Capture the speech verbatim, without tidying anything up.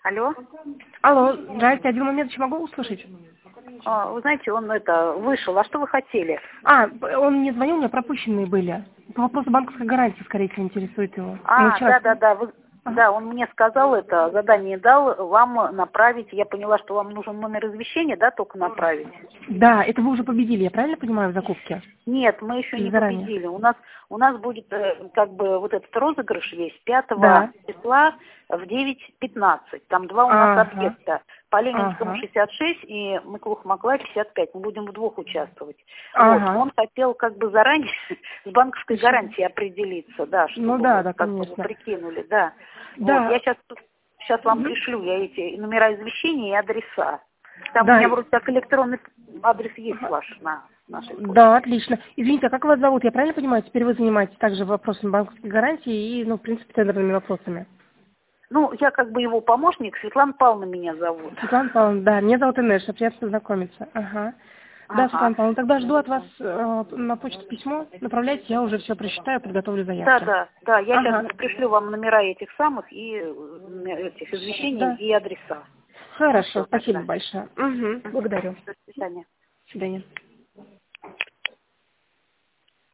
Алло. Алло, здрасте, один момент еще могу услышать? А, Вы знаете, он это вышел. А что вы хотели? А, он мне звонил, у меня пропущенные были. По вопросу банковской гарантии, скорее всего, интересует его. Мы А, вчера... да, да, да. Вы... Ага. Да, он мне сказал это, задание дал вам направить. Я поняла, что вам нужен номер извещения, да, только направить. Да, это вы уже победили, я правильно понимаю, в закупке? Нет, мы еще Или не заранее? победили. У нас у нас будет э, как бы вот этот розыгрыш весь пятого Да. числа в девять пятнадцать. Там два у нас Ага. объекта. По Ленинскому Ага. шестьдесят шесть и Мыклух-Макла пятьдесят пять. Мы будем в двух участвовать. Вот. Ага. Он хотел как бы заранее с банковской гарантией определиться, да, Ну чтобы да, вот да, как бы вы конечно. прикинули, да. Вот. Да. Я сейчас сейчас вам Мгм. пришлю я эти номера извещения и адреса. Там у Да. меня вроде как электронный адрес есть ваш на нашей почте. Да, отлично. Извините, а как вас зовут? Я правильно понимаю, теперь вы занимаетесь также вопросами банковской гарантии и, ну, в принципе, тендерными вопросами? Ну, я как бы его помощник, Светлана Павловна меня зовут. Светлана Павловна, да, меня зовут Инесса, приятно познакомиться. Ага. Да, Ага. Светлана Павловна, тогда жду от вас э, на почту письмо, направляйте, я уже все прочитаю, подготовлю Да, заявки. да, да, я Ага. сейчас пришлю вам номера этих самых и э, этих извещений Да. и адреса. Ну Хорошо, все спасибо тогда. большое. Угу. Мгм. Благодарю. До свидания. До свидания.